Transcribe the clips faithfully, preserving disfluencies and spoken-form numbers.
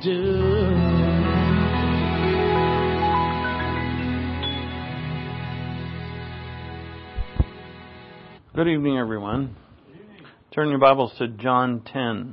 do. Good evening, everyone. Good evening. Turn your Bibles to John ten.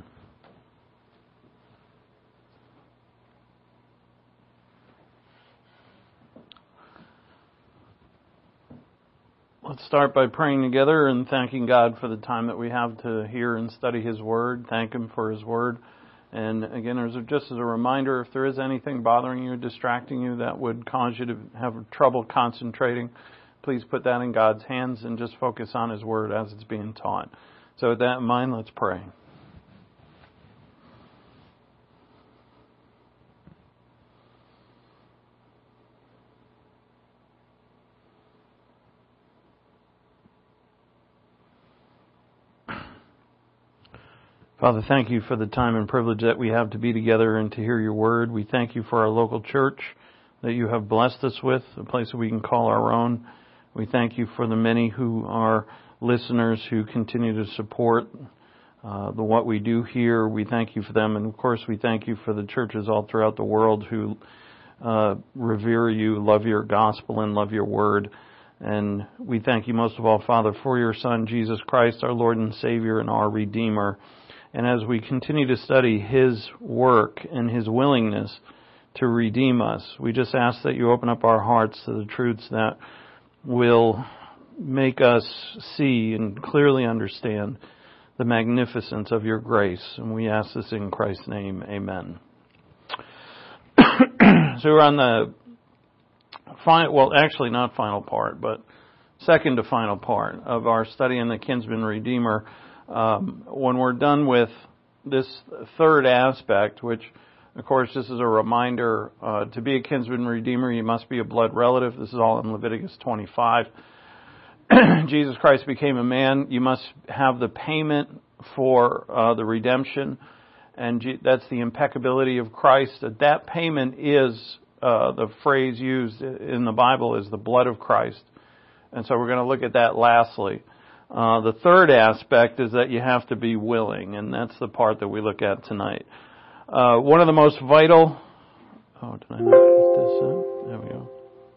Let's start by praying together and thanking God for the time that we have to hear and study His Word. Thank Him for His Word. And again, as a, just as a reminder, if there is anything bothering you, distracting you, that would cause you to have trouble concentrating, please put that in God's hands and just focus on His Word as it's being taught. So with that in mind, let's pray. Father, thank you for the time and privilege that we have to be together and to hear your word. We thank you for our local church that you have blessed us with, a place that we can call our own. We thank you for the many who are listeners who continue to support uh, the what we do here. We thank you for them. And of course, we thank you for the churches all throughout the world who uh, revere you, love your gospel, and love your word. And we thank you most of all, Father, for your Son, Jesus Christ, our Lord and Savior and our Redeemer. And as we continue to study His work and His willingness to redeem us, we just ask that you open up our hearts to the truths that will make us see and clearly understand the magnificence of your grace. And we ask this in Christ's name. Amen. So we're on the final, well, actually not final part, but second to final part of our study in the Kinsman Redeemer. Um, when we're done with this third aspect, which, of course, this is a reminder, uh, to be a kinsman redeemer, you must be a blood relative. This is all in Leviticus twenty-five. Jesus Christ became a man. You must have the payment for uh, the redemption, and G- that's the impeccability of Christ. That that payment is uh, the phrase used in the Bible is the blood of Christ. And so we're going to look at that lastly. Uh, the third aspect is that you have to be willing, and that's the part that we look at tonight. Uh, one of the most vital... Oh, did I not put this up? There we go.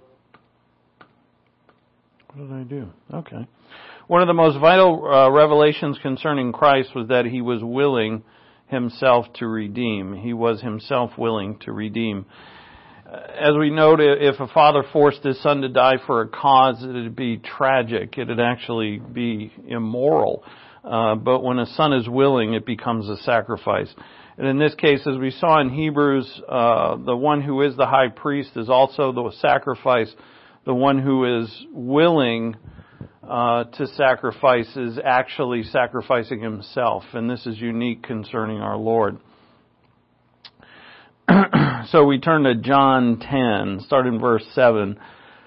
What did I do? Okay. One of the most vital uh, revelations concerning Christ was that He was willing Himself to redeem. He was Himself willing to redeem. As we note, if a father forced his son to die for a cause, it would be tragic. It would actually be immoral. Uh, but when a son is willing, it becomes a sacrifice. And in this case, as we saw in Hebrews, uh, the one who is the high priest is also the sacrifice. The one who is willing uh, to sacrifice is actually sacrificing himself. And this is unique concerning our Lord. So we turn to John ten, start in verse seven.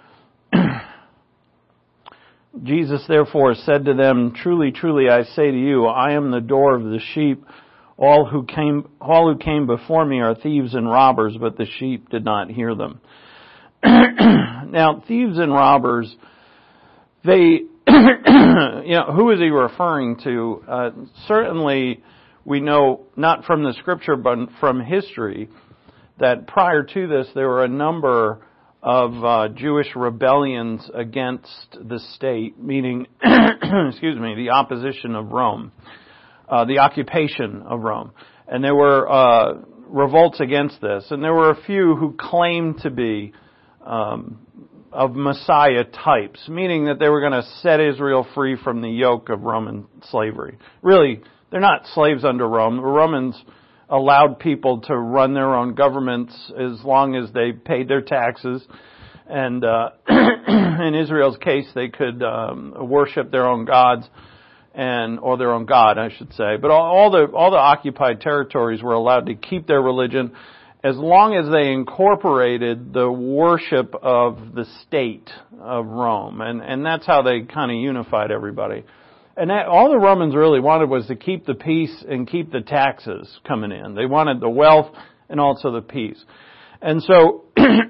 Jesus therefore said to them, "Truly, truly, I say to you, I am the door of the sheep. All who came, all who came before me are thieves and robbers, but the sheep did not hear them." Now, thieves and robbers, they, you know, who is he referring to? Uh, certainly, we know not from the Scripture, but from history, that prior to this, there were a number of uh, Jewish rebellions against the state, meaning, excuse me, the opposition of Rome, uh, the occupation of Rome. And there were uh, revolts against this. And there were a few who claimed to be um, of Messiah types, meaning that they were going to set Israel free from the yoke of Roman slavery. Really, they're not slaves under Rome. The Romans allowed people to run their own governments as long as they paid their taxes. And uh, in Israel's case, they could um, worship their own gods, and or their own god, I should say. But all, all the all the occupied territories were allowed to keep their religion as long as they incorporated the worship of the state of Rome. And, and that's how they kind of unified everybody. And that, all the Romans really wanted was to keep the peace and keep the taxes coming in. They wanted the wealth and also the peace. And so,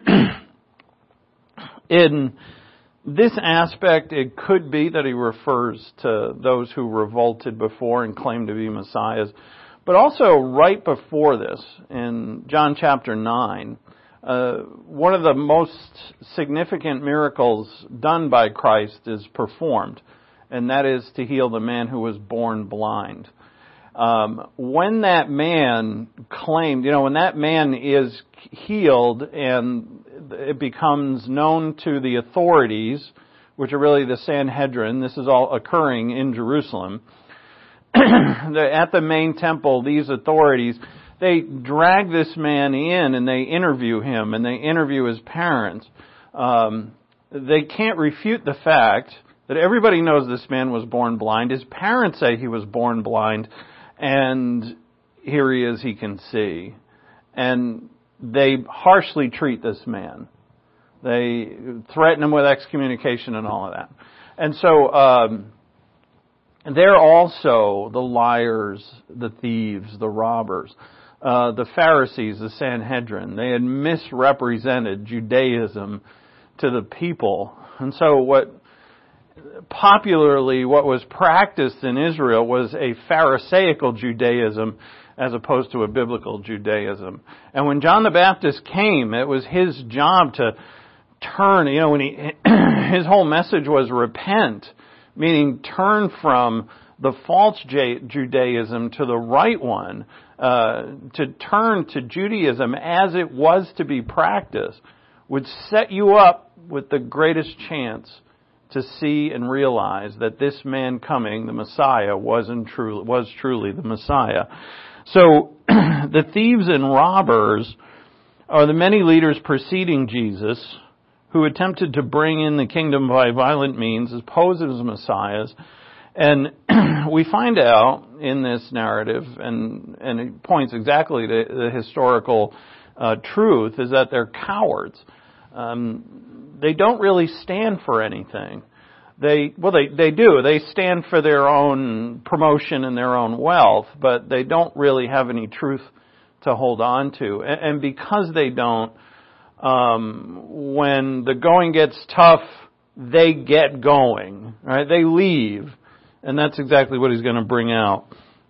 in this aspect, it could be that he refers to those who revolted before and claimed to be messiahs. But also right before this, in John chapter nine, uh, one of the most significant miracles done by Christ is performed, and that is to heal the man who was born blind. Um, when that man claimed, you know, when that man is healed and it becomes known to the authorities, which are really the Sanhedrin, this is all occurring in Jerusalem, at the main temple, these authorities, they drag this man in and they interview him and they interview his parents. Um, they can't refute the fact that everybody knows this man was born blind. His parents say he was born blind, and here he is, he can see. And they harshly treat this man. They threaten him with excommunication and all of that. And so, um, they're also the liars, the thieves, the robbers. Uh, the Pharisees, the Sanhedrin, they had misrepresented Judaism to the people. And so what popularly what was practiced in Israel was a Pharisaical Judaism as opposed to a biblical Judaism. And when John the Baptist came, it was his job to turn, you know, when he, his whole message was repent, meaning turn from the false Judaism to the right one, uh, to turn to Judaism as it was to be practiced, would set you up with the greatest chance to see and realize that this man coming, the Messiah, wasn't true, was truly the Messiah. So, the thieves and robbers are the many leaders preceding Jesus who attempted to bring in the kingdom by violent means as posed as messiahs. And we find out in this narrative, and, and it points exactly to the historical uh, truth, is that they're cowards. Um, they don't really stand for anything. They, well, they, they do. They stand for their own promotion and their own wealth, but they don't really have any truth to hold on to. And, and because they don't, um, when the going gets tough, they get going, right? They leave. And that's exactly what he's going to bring out.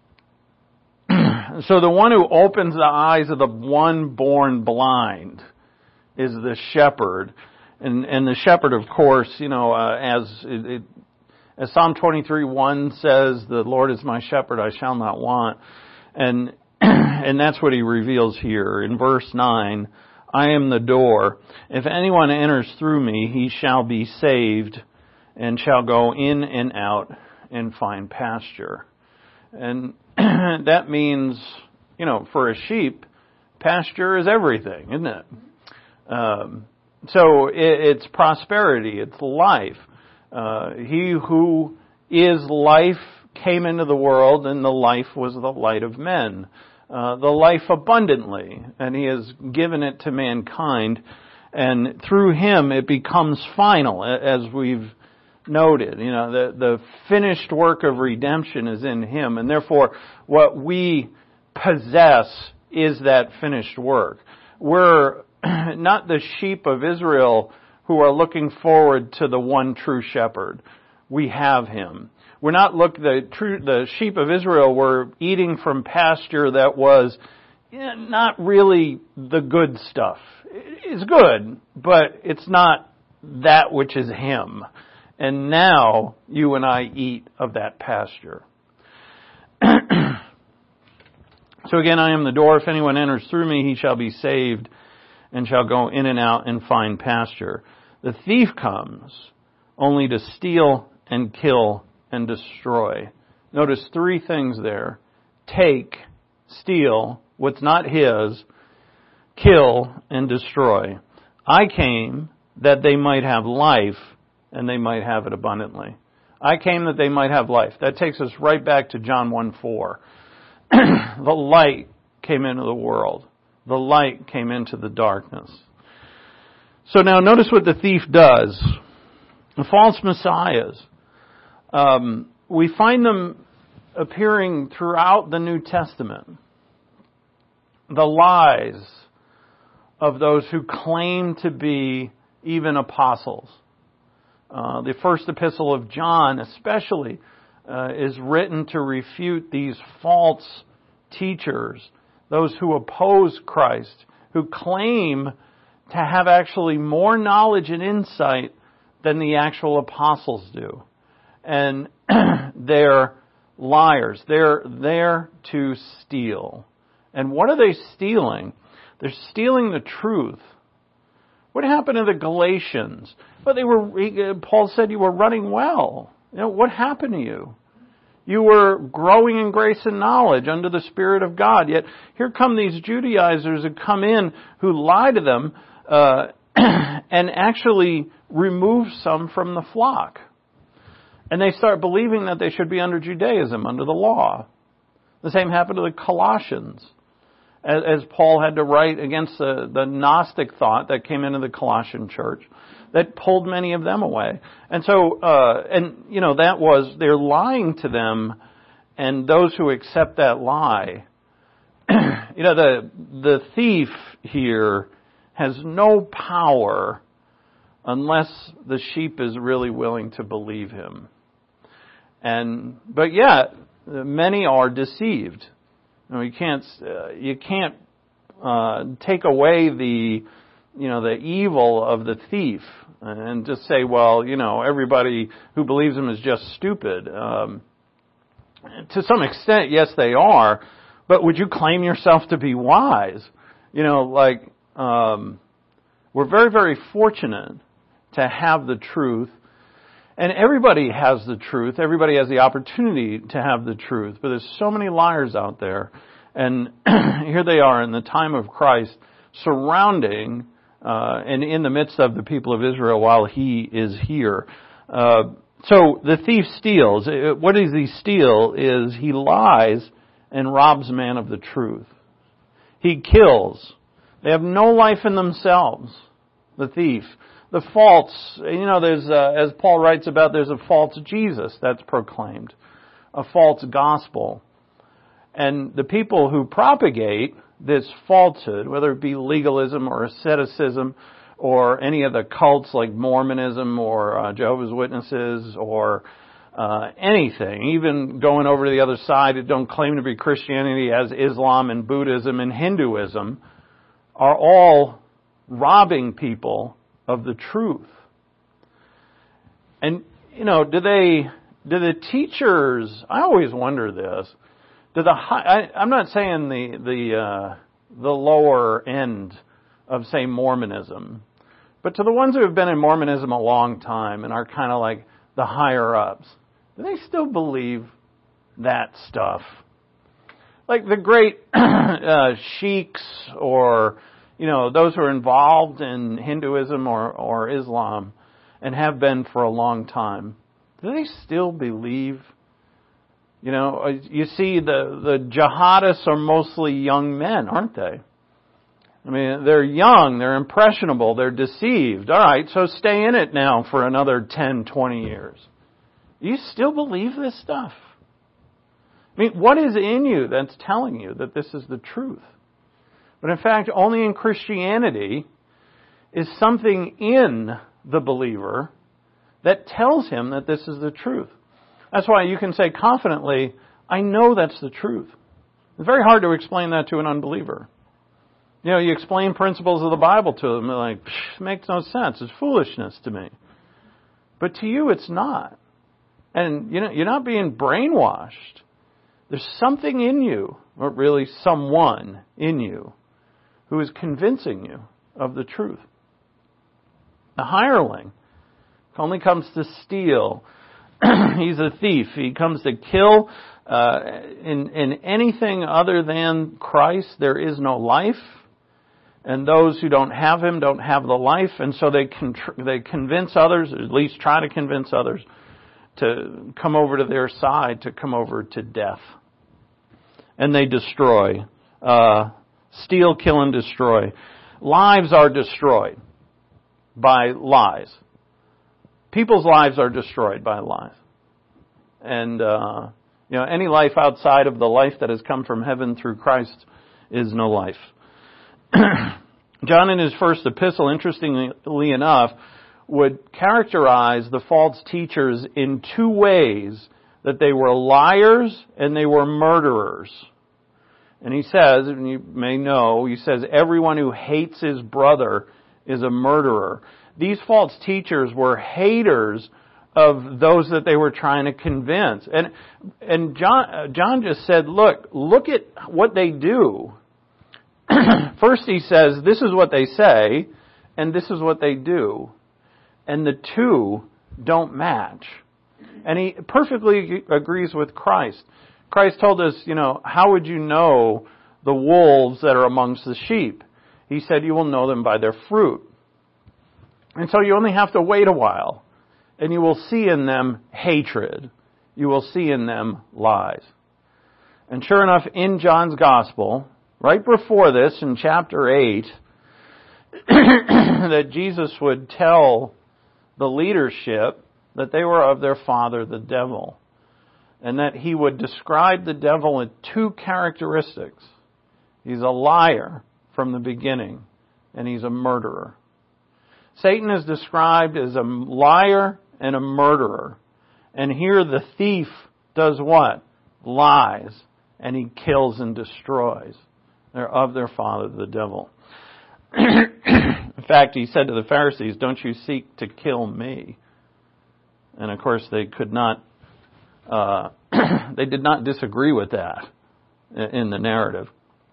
So the one who opens the eyes of the one born blind is the shepherd. And, and the shepherd, of course, you know, uh, as it, it, as Psalm twenty-three one says, the Lord is my shepherd, I shall not want. And, and that's what he reveals here. In verse nine, I am the door. If anyone enters through me, he shall be saved and shall go in and out and find pasture. And that means, you know, for a sheep, pasture is everything, isn't it? Um, so it, it's prosperity, it's life. Uh, he who is life came into the world, and the life was the light of men. Uh, the life abundantly, and he has given it to mankind, and through him it becomes final, as we've noted. You know, the, the finished work of redemption is in him, and therefore what we possess is that finished work. We're not the sheep of Israel who are looking forward to the one true shepherd. We have him. We're not look the true the sheep of Israel were eating from pasture that was eh, not really the good stuff. It's good, but it's not that which is him. And now you and I eat of that pasture. So again, I am the door. If anyone enters through me, he shall be saved and shall go in and out and find pasture. The thief comes only to steal and kill and destroy. Notice three things there. Take, steal, what's not his, kill, and destroy. I came that they might have life, and they might have it abundantly. I came that they might have life. That takes us right back to John one four. The light came into the world. The light came into the darkness. So now notice what the thief does. The false messiahs. Um, we find them appearing throughout the New Testament. The lies of those who claim to be even apostles. Uh, the first epistle of John especially uh, is written to refute these false teachers, those who oppose Christ, who claim to have actually more knowledge and insight than the actual apostles do. And they're liars. They're there to steal. And what are they stealing? They're stealing the truth. What happened to the Galatians? Well, they were, Paul said, you were running well. You know, what happened to you? You were growing in grace and knowledge under the Spirit of God. Yet here come these Judaizers who come in who lie to them uh, and actually remove some from the flock. And they start believing that they should be under Judaism, under the law. The same happened to the Colossians, as, as Paul had to write against the, the Gnostic thought that came into the Colossian church that pulled many of them away. And so, uh, and, you know, that was, they're lying to them, and those who accept that lie, you know, the, the thief here has no power unless the sheep is really willing to believe him. And, but yet, many are deceived. You know, you can't, uh, you can't, uh, take away the, you know, the evil of the thief and just say, well, you know, everybody who believes him is just stupid. Um, to some extent, yes, they are, but would you claim yourself to be wise? You know, like, um, we're very, very fortunate to have the truth. And everybody has the truth. Everybody has the opportunity to have the truth. But there's so many liars out there. And here they are in the time of Christ, surrounding uh, and in the midst of the people of Israel while he is here. Uh, so the thief steals. What does he steal is he lies and robs man of the truth. He kills. They have no life in themselves, the thief. The false, you know, there's, uh, as Paul writes about, there's a false Jesus that's proclaimed, a false gospel. And the people who propagate this falsehood, whether it be legalism or asceticism or any of the cults like Mormonism or uh, Jehovah's Witnesses or uh, anything, even going over to the other side that don't claim to be Christianity as Islam and Buddhism and Hinduism, are all robbing people of the truth. And, you know, do they, do the teachers, I always wonder this, do the high, I, I'm not saying the, the, uh, the lower end of, say, Mormonism, but to the ones who have been in Mormonism a long time and are kind of like the higher ups, do they still believe that stuff? Like the great uh, sheiks or, you know, those who are involved in Hinduism or, or Islam and have been for a long time, do they still believe? You know, you see the, the jihadists are mostly young men, aren't they? I mean, they're young, they're impressionable, they're deceived. All right, so stay in it now for another ten, twenty years. Do you still believe this stuff? I mean, what is in you that's telling you that this is the truth? But in fact, only in Christianity is something in the believer that tells him that this is the truth. That's why you can say confidently, I know that's the truth. It's very hard to explain that to an unbeliever. You know, you explain principles of the Bible to them, they're like, it makes no sense. It's foolishness to me. But to you, it's not. And, you know, you're not being brainwashed. There's something in you, or really someone in you, who is convincing you of the truth. The hireling only comes to steal. He's a thief. He comes to kill. Uh, in, in anything other than Christ, there is no life. And those who don't have Him don't have the life. And so they con- they convince others, or at least try to convince others, to come over to their side, to come over to death. And they destroy. Uh, steal, kill, and destroy. Lives are destroyed by lies. People's lives are destroyed by lies. And, uh, you know, any life outside of the life that has come from heaven through Christ is no life. John in his first epistle, interestingly enough, would characterize the false teachers in two ways, that they were liars and they were murderers. And he says, and you may know, he says, everyone who hates his brother is a murderer. These false teachers were haters of those that they were trying to convince. And and John John just said, look, look at what they do. First he says, this is what they say, and this is what they do. And the two don't match. And he perfectly agrees with Christ. Christ told us, you know, how would you know the wolves that are amongst the sheep? He said, you will know them by their fruit. And so you only have to wait a while. And you will see in them hatred. You will see in them lies. And sure enough, in John's Gospel, right before this, in chapter eight, that Jesus would tell the leadership that they were of their father, the devil. And that he would describe the devil with two characteristics. He's a liar from the beginning, and he's a murderer. Satan is described as a liar and a murderer. And here the thief does what? Lies. And he kills and destroys. They're of their father, the devil. In fact, he said to the Pharisees, don't you seek to kill me? And of course they could not, uh, they did not disagree with that in the narrative.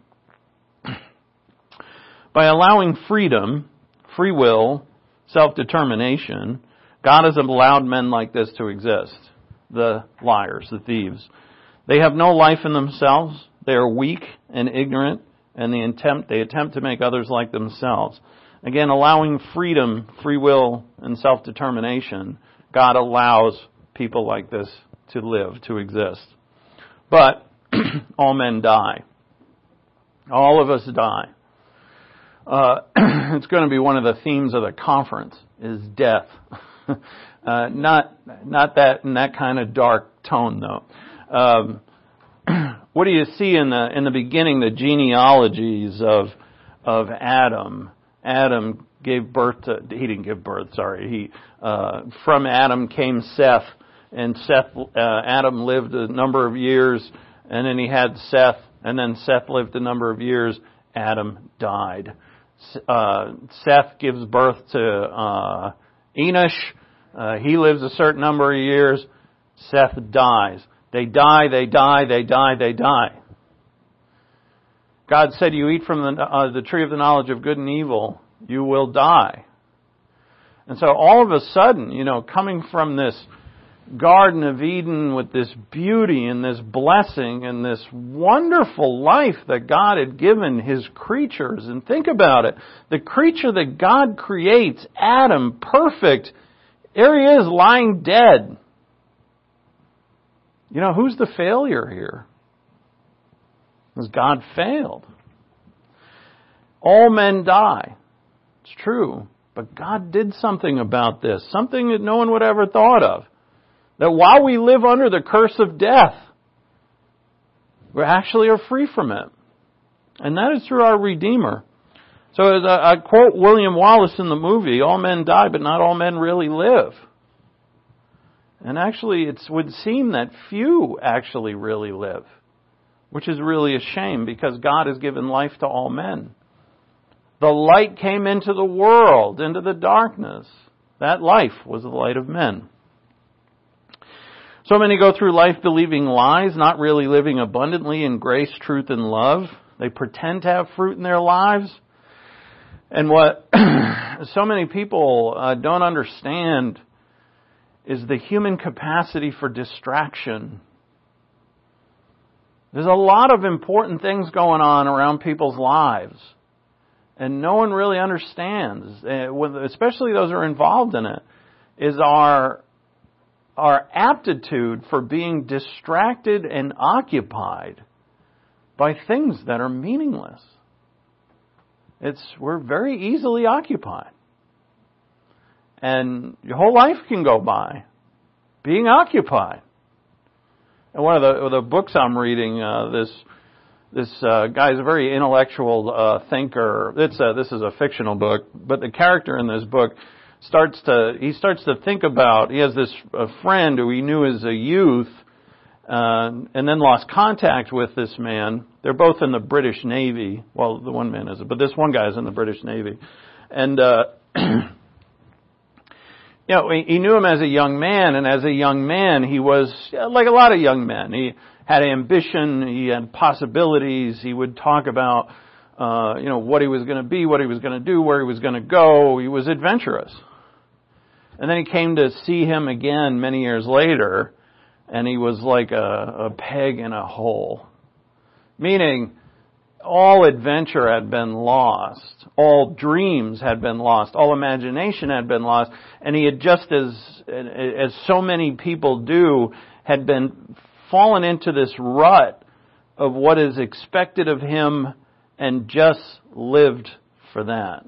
By allowing freedom, free will, self-determination, God has allowed men like this to exist. The liars, the thieves. They have no life in themselves. They are weak and ignorant, and they attempt, they attempt to make others like themselves. Again, allowing freedom, free will, and self-determination, God allows people like this to live, to exist. But all men die. All of us die. Uh, it's going to be one of the themes of the conference, is death. uh, not not that in that kind of dark tone, though. Um, what do you see in the in the beginning? The genealogies of of Adam. Adam gave birth to. He didn't give birth. Sorry. He uh, from Adam came Seth, and Seth uh, Adam lived a number of years, and then he had Seth, and then Seth lived a number of years. Adam died. Uh, Seth gives birth to uh, Enosh. Uh, he lives a certain number of years. Seth dies. They die, they die, they die, they die. God said, you eat from the, uh, the tree of the knowledge of good and evil, you will die. And so all of a sudden, you know, coming from this Garden of Eden with this beauty and this blessing and this wonderful life that God had given His creatures. And think about it. The creature that God creates, Adam, perfect, there he is lying dead. You know, who's the failure here? Because God failed. All men die. It's true. But God did something about this. Something that no one would ever thought of. That while we live under the curse of death, we actually are free from it. And that is through our Redeemer. So as I, I quote William Wallace in the movie, all men die, but not all men really live. And actually, it would seem that few actually really live. Which is really a shame, because God has given life to all men. The light came into the world, into the darkness. That life was the light of men. So many go through life believing lies, not really living abundantly in grace, truth, and love. They pretend to have fruit in their lives. And what so many people uh, don't understand is the human capacity for distraction. There's a lot of important things going on around people's lives. And no one really understands, especially those who are involved in it, is our our aptitude for being distracted and occupied by things that are meaningless. It's we're very easily occupied. And your whole life can go by being occupied. And one of the, the books I'm reading, uh, this this uh, guy is a very intellectual uh, thinker. It's a, this is a fictional book, but the character in this book starts to he starts to think about. He has this a friend who he knew as a youth, uh, and then lost contact with this man. They're both in the British Navy. Well, the one man isn't, but this one guy is in the British Navy. And, uh, you know, he knew him as a young man, and as a young man, he was like a lot of young men. He had ambition, he had possibilities, he would talk about, uh, you know, what he was going to be, what he was going to do, where he was going to go. He was adventurous. And then he came to see him again many years later, and he was like a, a peg in a hole. Meaning, all adventure had been lost. All dreams had been lost. All imagination had been lost. And he had just as, as so many people do, had been fallen into this rut of what is expected of him and just lived for that.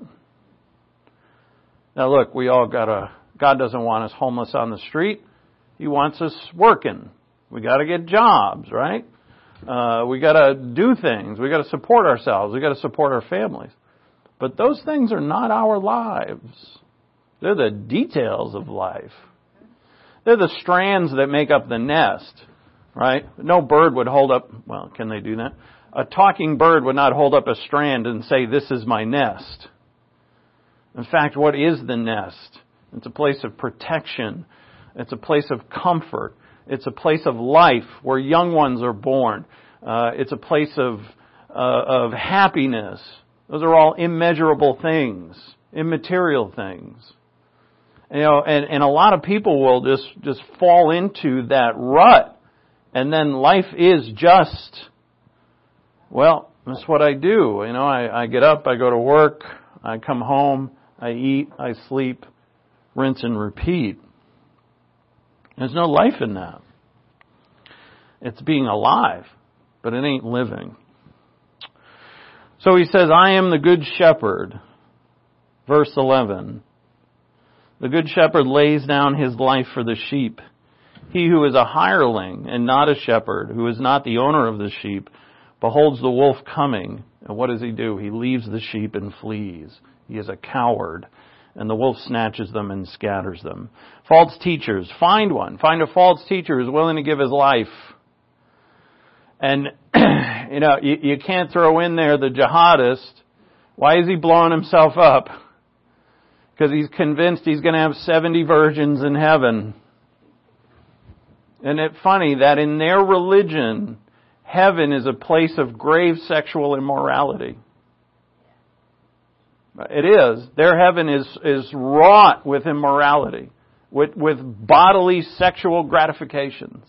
Now look, we all gotta, God doesn't want us homeless on the street. He wants us working. We gotta get jobs, right? Uh, we gotta do things. We gotta support ourselves. We gotta support our families. But those things are not our lives. They're the details of life. They're the strands that make up the nest, right? No bird would hold up, well, can they do that? A talking bird would not hold up a strand and say, this is my nest. In fact, what is the nest? It's a place of protection. It's a place of comfort. It's a place of life where young ones are born. Uh, it's a place of uh, of happiness. Those are all immeasurable things, immaterial things. You know, and, and a lot of people will just, just fall into that rut. And then life is just, well, that's what I do. You know, I, I get up, I go to work, I come home, I eat, I sleep, rinse and repeat. There's no life in that. It's being alive, but it ain't living. So he says, I am the good shepherd. Verse eleven. The good shepherd lays down his life for the sheep. He who is a hireling and not a shepherd, who is not the owner of the sheep, beholds the wolf coming. And what does he do? He leaves the sheep and flees. He is a coward. And the wolf snatches them and scatters them. False teachers. Find one. Find a false teacher who's willing to give his life. And, you know, you, you can't throw in there the jihadist. Why is he blowing himself up? Because he's convinced he's going to have seventy virgins in heaven. Isn't it funny that in their religion, heaven is a place of grave sexual immorality? It is. Their heaven is, is wrought with immorality, with, with bodily sexual gratifications.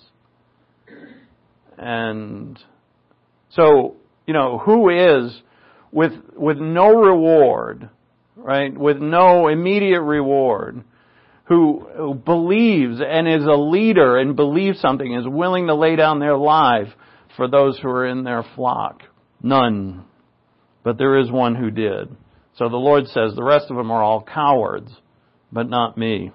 And so, you know, who is with, with no reward, right? With no immediate reward, who, who believes and is a leader and believes something, is willing to lay down their life for those who are in their flock? None. But there is one who did. So the Lord says, the rest of them are all cowards, but not me.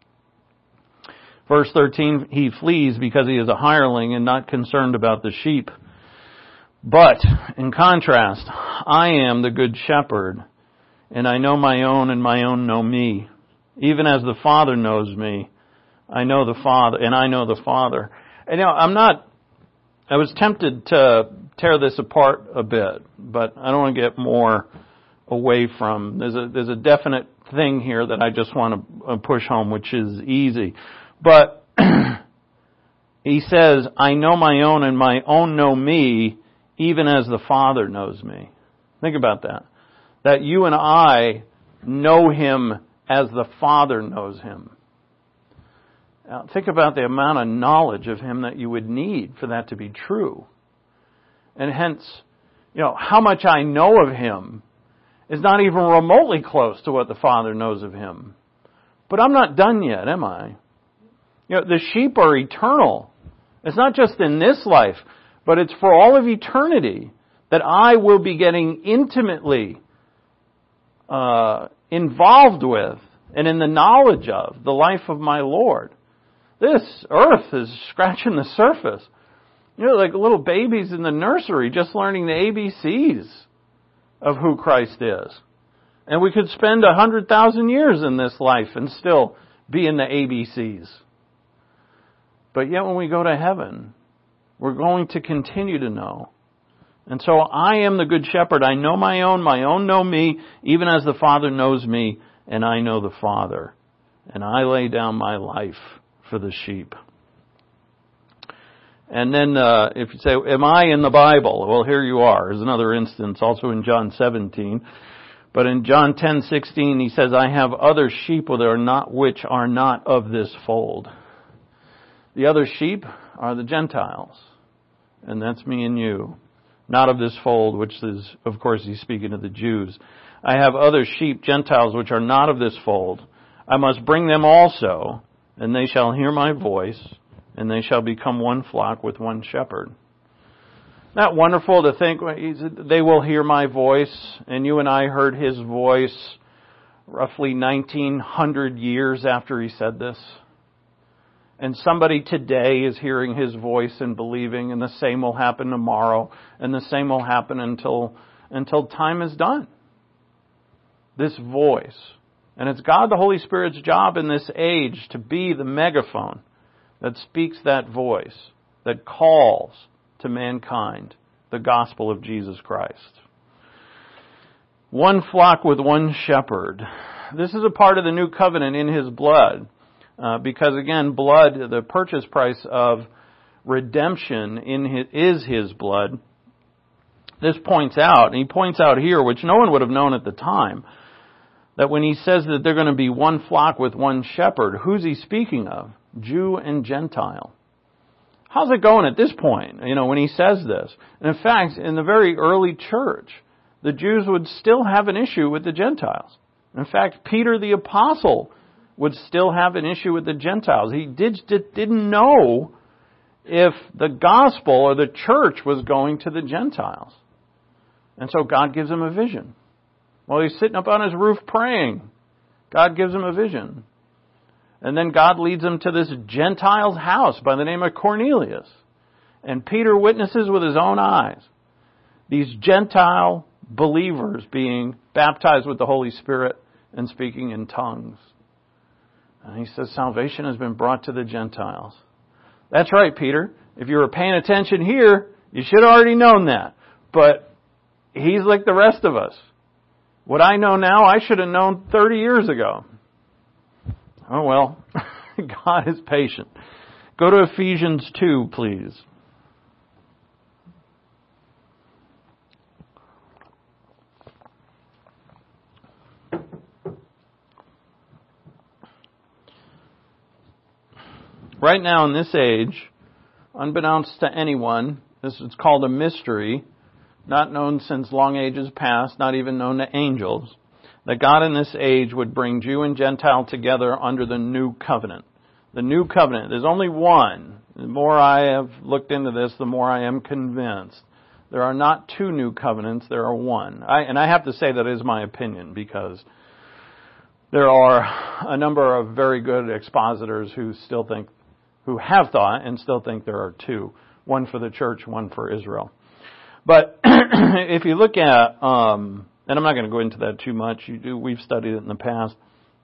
Verse thirteen, he flees because he is a hireling and not concerned about the sheep. But, in contrast, I am the good shepherd, and I know my own, and my own know me. Even as the Father knows me, I know the Father, and I know the Father. And you know, I'm not, I was tempted to tear this apart a bit, but I don't want to get more away from, there's a, there's a definite thing here that I just want to push home, which is easy. But he says, I know my own and my own know me, even as the Father knows me. Think about that. That you and I know him as the Father knows him. Now, think about the amount of knowledge of him that you would need for that to be true. And hence, you know, how much I know of him is not even remotely close to what the Father knows of him. But I'm not done yet, am I? You know, the sheep are eternal. It's not just in this life, but it's for all of eternity that I will be getting intimately uh, involved with and in the knowledge of the life of my Lord. This earth is scratching the surface. You know, like little babies in the nursery just learning the A B Cs of who Christ is. And we could spend a hundred thousand years in this life and still be in the A B Cs. But yet when we go to heaven, We're going to continue to know. And so I am the good shepherd. I know my own. My own know me, even as the Father knows me, and I know the Father. And I lay down my life for the sheep. And then uh, if you say, am I in the Bible? Well, here you are. There's another instance also in John seventeen. But in John ten sixteen, he says, I have other sheep that are not, which are not of this fold. The other sheep are the Gentiles. And that's me and you. Not of this fold, which is, of course, he's speaking of the Jews. I have other sheep, Gentiles, which are not of this fold. I must bring them also, and they shall hear my voice, and they shall become one flock with one shepherd. Isn't that wonderful to think they will hear my voice, and you and I heard his voice roughly nineteen hundred years after he said this? And somebody today is hearing his voice and believing, and the same will happen tomorrow, and the same will happen until until time is done. This voice. And it's God the Holy Spirit's job in this age to be the megaphone that speaks that voice, that calls to mankind the gospel of Jesus Christ. One flock with one shepherd. This is a part of the new covenant in his blood. Uh, because again, blood, the purchase price of redemption in his, is his blood. This points out, and he points out here, which no one would have known at the time, that when he says that they're going to be one flock with one shepherd, who's he speaking of? Jew and Gentile. How's it going at this point, you know, when he says this? And in fact, in the very early church, the Jews would still have an issue with the Gentiles. In fact, Peter the Apostle would still have an issue with the Gentiles. He did, did, didn't know if the gospel or the church was going to the Gentiles. And so God gives him a vision. While he's sitting up on his roof praying, God gives him a vision. And then God leads him to this Gentile's house by the name of Cornelius. And Peter witnesses with his own eyes these Gentile believers being baptized with the Holy Spirit and speaking in tongues. And he says, salvation has been brought to the Gentiles. That's right, Peter. If you were paying attention here, you should have already known that. But he's like the rest of us. What I know now, I should have known thirty years ago. Oh well, God is patient. Go to Ephesians two, please. Right now in this age, unbeknownst to anyone, this is called a mystery, not known since long ages past, not even known to angels, that God in this age would bring Jew and Gentile together under the new covenant. The new covenant. There's only one. The more I have looked into this, the more I am convinced. There are not two new covenants, there are one. I, and I have to say that is my opinion, because there are a number of very good expositors who still think, who have thought and still think there are two. One for the church, one for Israel. But if you look at, um, and I'm not going to go into that too much, you do, we've studied it in the past.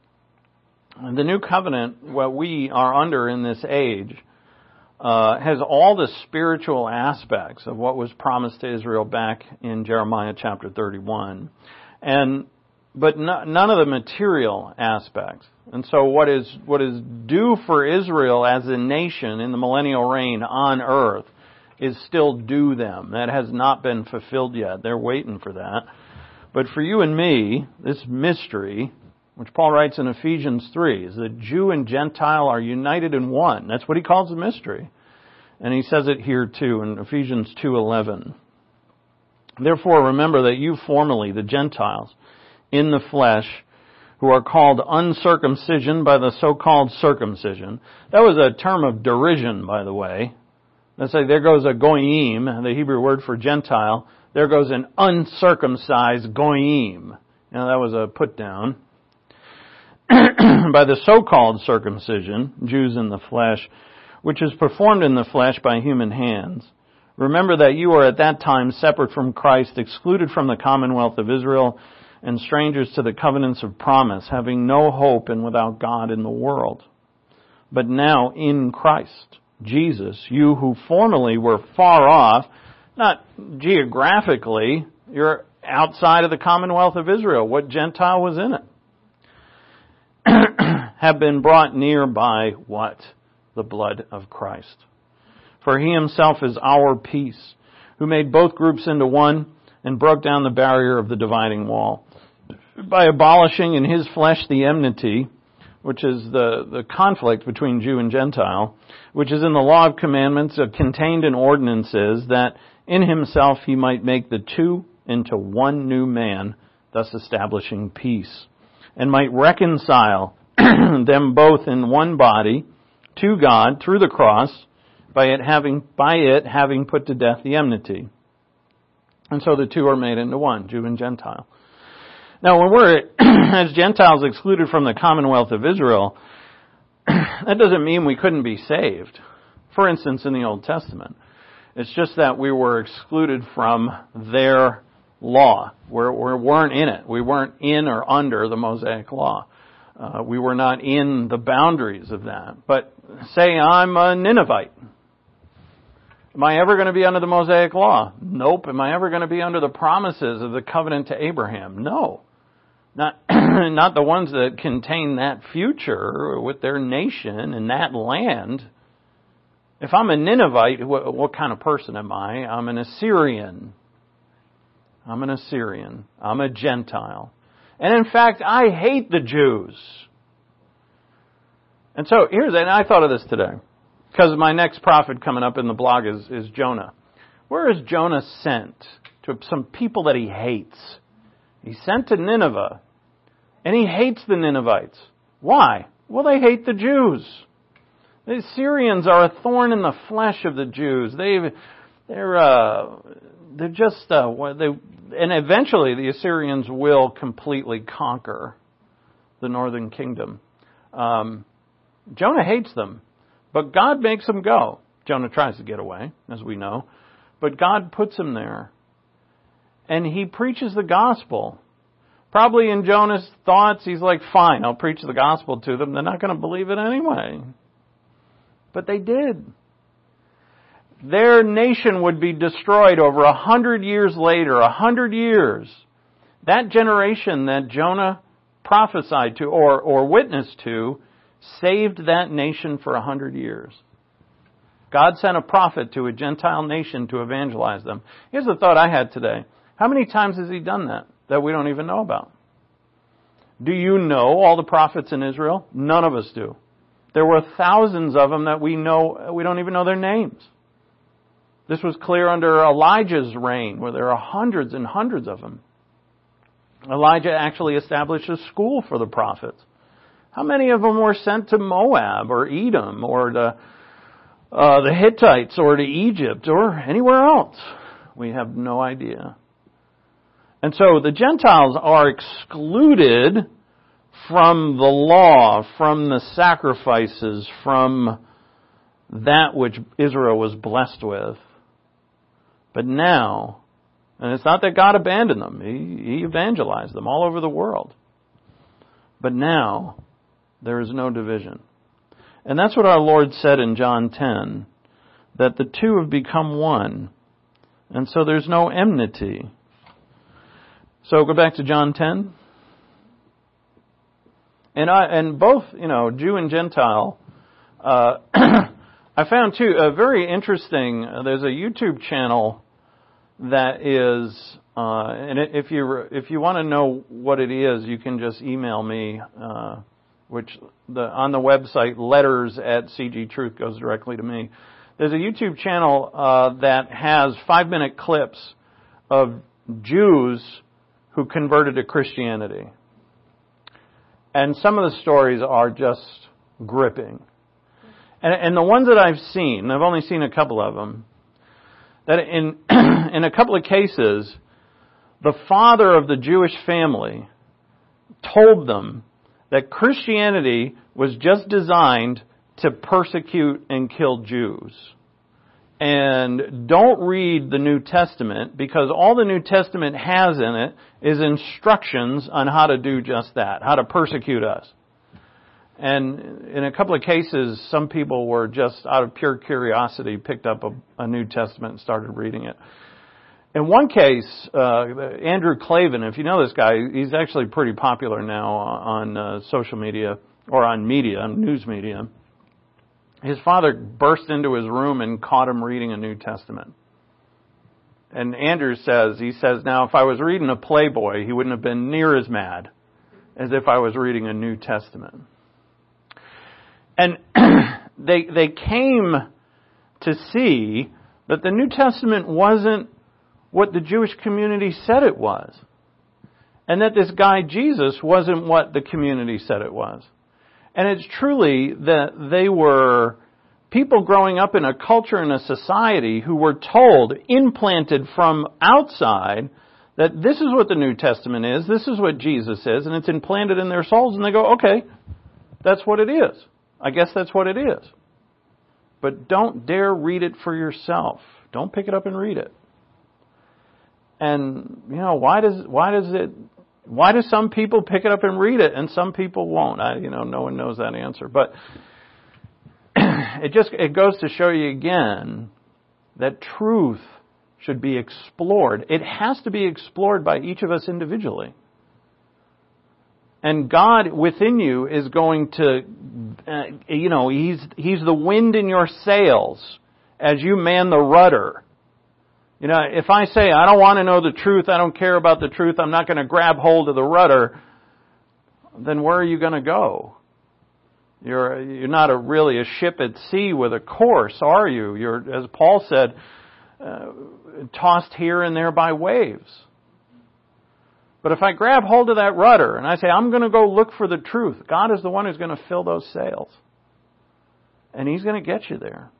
The new covenant, what we are under in this age, uh, has all the spiritual aspects of what was promised to Israel back in Jeremiah chapter thirty-one. And, but no, none of the material aspects. And so what is, what is due for Israel as a nation in the millennial reign on earth is still due them. That has not been fulfilled yet. They're waiting for that. But for you and me, this mystery, which Paul writes in Ephesians three, is that Jew and Gentile are united in one. That's what he calls the mystery. And he says it here too in Ephesians two eleven. Therefore remember that you formerly, the Gentiles, in the flesh, who are called uncircumcision by the so-called circumcision. That was a term of derision, by the way. Let's say there goes a goyim, the Hebrew word for Gentile. There goes an uncircumcised goyim. You know, that was a put down. By the so-called circumcision, Jews in the flesh, which is performed in the flesh by human hands. Remember that you were at that time separate from Christ, excluded from the commonwealth of Israel, and strangers to the covenants of promise, having no hope and without God in the world. But now in Christ, Jesus, you who formerly were far off, not geographically, you're outside of the commonwealth of Israel. What Gentile was in it? Have been brought near by what? The blood of Christ. For he himself is our peace, who made both groups into one and broke down the barrier of the dividing wall, by abolishing in his flesh the enmity, which is the, the conflict between Jew and Gentile, which is in the law of commandments, uh, contained in ordinances, that in himself he might make the two into one new man, thus establishing peace, and might reconcile them both in one body to God through the cross, by it having by it having put to death the enmity. And so the two are made into one, Jew and Gentile. Now, when we're, as Gentiles, excluded from the commonwealth of Israel, that doesn't mean we couldn't be saved. For instance, in the Old Testament, it's just that we were excluded from their law. We're, we weren't in it. We weren't in or under the Mosaic law. Uh, we were not in the boundaries of that. But say I'm a Ninevite. Am I ever going to be under the Mosaic law? Nope. Am I ever going to be under the promises of the covenant to Abraham? No. Not, not the ones that contain that future with their nation and that land. If I'm a Ninevite, what, what kind of person am I? I'm an Assyrian. I'm an Assyrian. I'm a Gentile. And in fact, I hate the Jews. And so here's, and I thought of this today, because my next prophet coming up in the blog is, is Jonah. Where is Jonah sent? To some people that he hates. He's sent to Nineveh, and he hates the Ninevites. Why? Well, they hate the Jews. The Assyrians are a thorn in the flesh of the Jews. They, they're, uh, they're just, uh, they, and eventually the Assyrians will completely conquer the northern kingdom. Um, Jonah hates them, but God makes them go. Jonah tries to get away, as we know, but God puts him there, and he preaches the gospel. Probably in Jonah's thoughts, he's like, fine, I'll preach the gospel to them. They're not going to believe it anyway. But they did. Their nation would be destroyed over a hundred years later, a hundred years. That generation that Jonah prophesied to or, or witnessed to saved that nation for a hundred years. God sent a prophet to a Gentile nation to evangelize them. Here's the thought I had today. How many times has he done that that we don't even know about? Do you know all the prophets in Israel? None of us do. There were thousands of them that we know, we don't even know their names. This was clear under Elijah's reign, where there are hundreds and hundreds of them. Elijah actually established a school for the prophets. How many of them were sent to Moab or Edom or to uh, the Hittites or to Egypt or anywhere else? We have no idea. And so the Gentiles are excluded from the law, from the sacrifices, from that which Israel was blessed with. But now, and it's not that God abandoned them. He, he evangelized them all over the world. But now, there is no division. And that's what our Lord said in John ten, that the two have become one. And so there's no enmity. So go back to John ten. And I, and both, you know, Jew and Gentile, uh, I found too, a very interesting, uh, there's a YouTube channel that is, uh, and if you, if you want to know what it is, you can just email me, uh, which the, on the website, letters at C G Truth goes directly to me. There's a YouTube channel, uh, that has five minute clips of Jews who converted to Christianity. And some of the stories are just gripping. And, and the ones that I've seen, I've only seen a couple of them, that in, in a couple of cases, the father of the Jewish family told them that Christianity was just designed to persecute and kill Jews. And don't read the New Testament, because all the New Testament has in it is instructions on how to do just that, how to persecute us. And in a couple of cases, some people were just out of pure curiosity, picked up a, a New Testament and started reading it. In one case, uh, Andrew Klavan, if you know this guy, he's actually pretty popular now on uh, social media or on media, on news media. His father burst into his room and caught him reading a New Testament. And Andrew says, he says, now if I was reading a Playboy, he wouldn't have been near as mad as if I was reading a New Testament. And they they came to see that the New Testament wasn't what the Jewish community said it was. And that this guy Jesus wasn't what the community said it was. And it's truly that they were people growing up in a culture and a society who were told, implanted from outside, that this is what the New Testament is, this is what Jesus is, and it's implanted in their souls, and they go, okay, that's what it is. I guess that's what it is. But don't dare read it for yourself. Don't pick it up and read it. And, you know, why does why does it why do some people pick it up and read it and some people won't? I you know, no one knows that answer. But it just it goes to show you again that truth should be explored. It has to be explored by each of us individually. And God within you is going to, uh, you know, He's He's the wind in your sails as you man the rudder. You know, if I say, I don't want to know the truth, I don't care about the truth, I'm not going to grab hold of the rudder, then where are you going to go? You're you're not a, really a ship at sea with a course, are you? You're, as Paul said, uh, tossed here and there by waves. But if I grab hold of that rudder and I say, I'm going to go look for the truth, God is the one who's going to fill those sails. And He's going to get you there.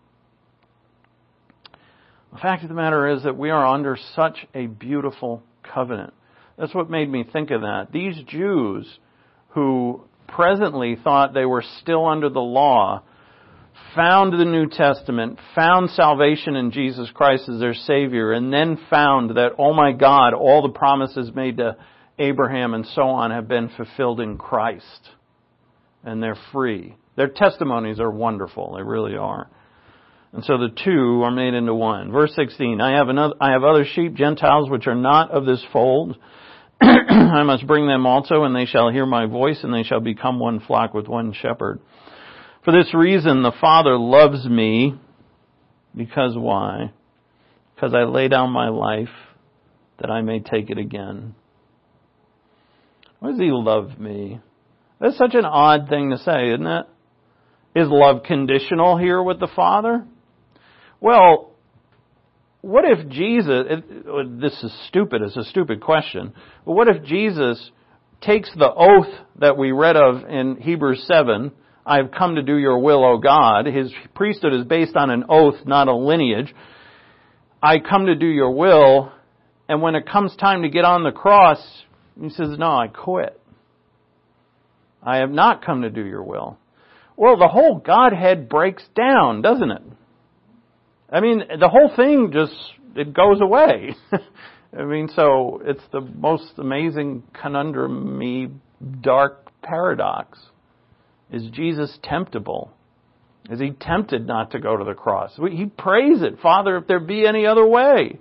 The fact of the matter is that we are under such a beautiful covenant. That's what made me think of that. These Jews who presently thought they were still under the law found the New Testament, found salvation in Jesus Christ as their Savior, and then found that, oh my God, all the promises made to Abraham and so on have been fulfilled in Christ. And they're free. Their testimonies are wonderful. They really are. And so the two are made into one. Verse sixteen, I have another, I have other sheep, Gentiles, which are not of this fold. I must bring them also, and they shall hear my voice, and they shall become one flock with one shepherd. For this reason, the Father loves me, because why? Because I lay down my life, that I may take it again. Why does He love me? That's such an odd thing to say, isn't it? Is love conditional here with the Father? Well, what if Jesus, it, this is stupid, it's a stupid question, but what if Jesus takes the oath that we read of in Hebrews seven, I have come to do your will, O God. His priesthood is based on an oath, not a lineage. I come to do your will, and when it comes time to get on the cross, He says, no, I quit. I have not come to do your will. Well, the whole Godhead breaks down, doesn't it? I mean, the whole thing just, it goes away. I mean, so it's the most amazing conundrum-y, dark paradox. Is Jesus temptable? Is He tempted not to go to the cross? He prays it, Father, if there be any other way.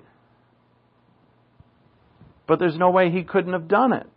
But there's no way He couldn't have done it.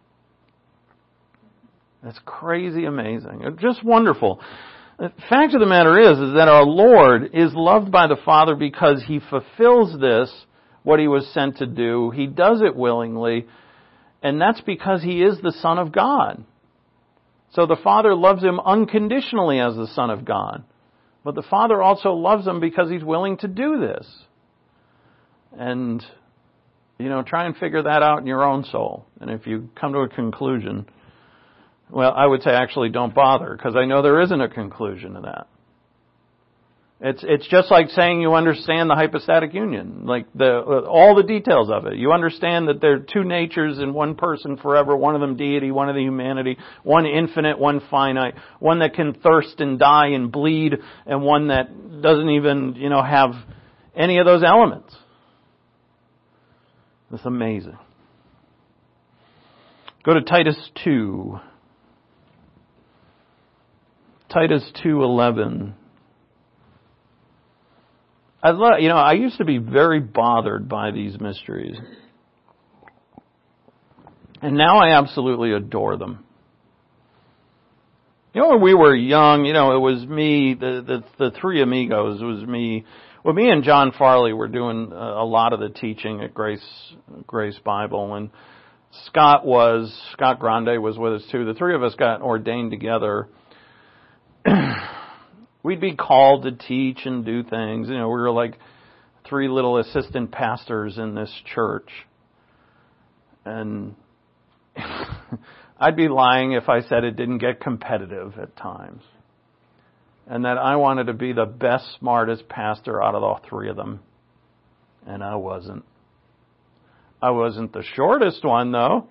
That's crazy amazing. It's just wonderful. The fact of the matter is, is that our Lord is loved by the Father because He fulfills this, what He was sent to do. He does it willingly, and that's because He is the Son of God. So the Father loves Him unconditionally as the Son of God. But the Father also loves Him because He's willing to do this. And, you know, try and figure that out in your own soul. And if you come to a conclusion, well, I would say actually don't bother, because I know there isn't a conclusion to that. It's it's just like saying you understand the hypostatic union, like the all the details of it. You understand that there are two natures in one person forever, one of them deity, one of them humanity, one infinite, one finite, one that can thirst and die and bleed, and one that doesn't even, you know, have any of those elements. It's amazing. Go to Titus two. Titus two eleven. I love, you know, I used to be very bothered by these mysteries. And now I absolutely adore them. You know, when we were young, you know, it was me, the, the, the three amigos, it was me. Well, me and John Farley were doing a lot of the teaching at Grace, Grace Bible. And Scott was, Scott Grande was with us too. The three of us got ordained together. We'd be called to teach and do things. You know, we were like three little assistant pastors in this church. And I'd be lying if I said it didn't get competitive at times. And that I wanted to be the best, smartest pastor out of all three of them. And I wasn't. I wasn't the shortest one, though.